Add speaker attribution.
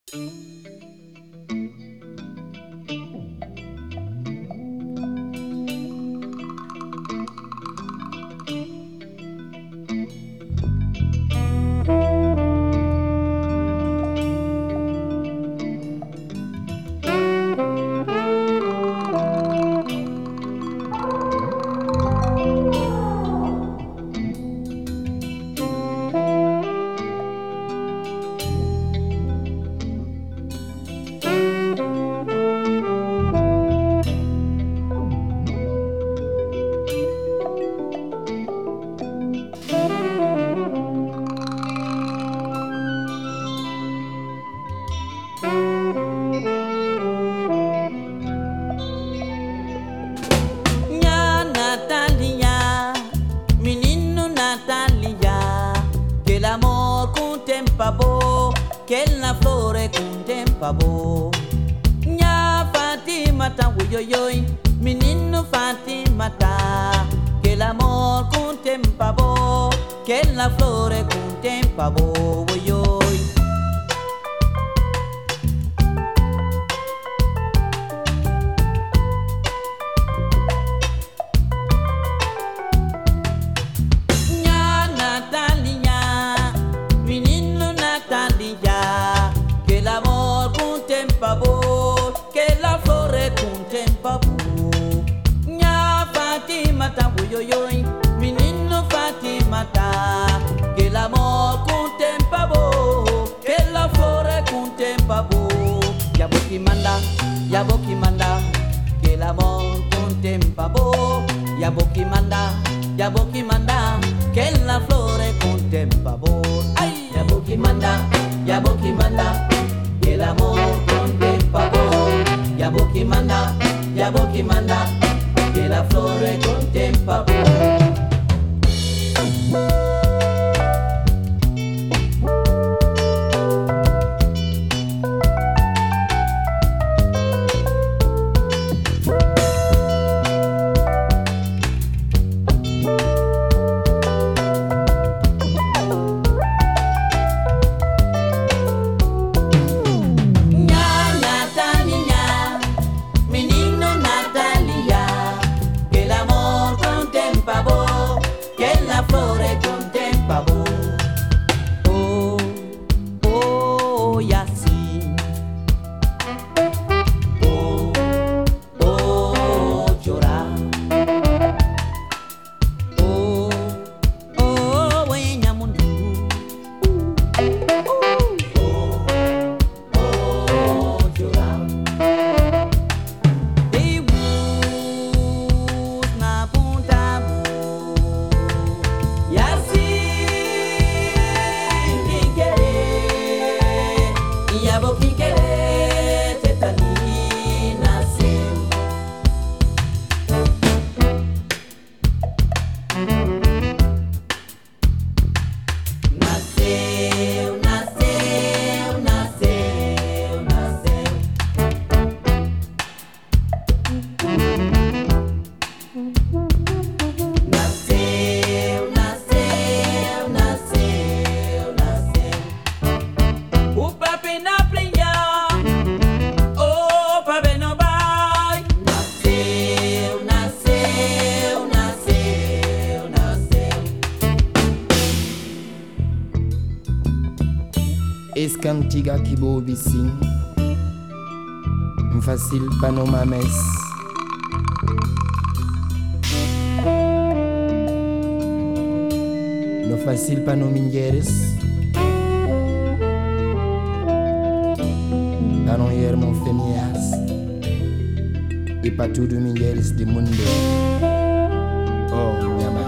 Speaker 1: che la flore contempla bo. Nya Fatimata wuyoyoy, menino Fatimata, che l'amor contempla bo, che la flore contempla bo wuyoy. Che la flore contempla bo. Nya Fatimata wuyoyoy, menino Fatimata, che l'amor contempla bo, che la flore contempla bo. Yaboki manda, che l'amor contempla bo. Yaboki manda, che la flore contempla bo. Ay, yaboki manda, que el amor contempla bo. Yaboki manda, que la flore contempla bo.
Speaker 2: Escantiga kibo visin, facile panomames. No facile panomingeres, panon yermon femias, e pas tout de mingeres de mundo. Oh,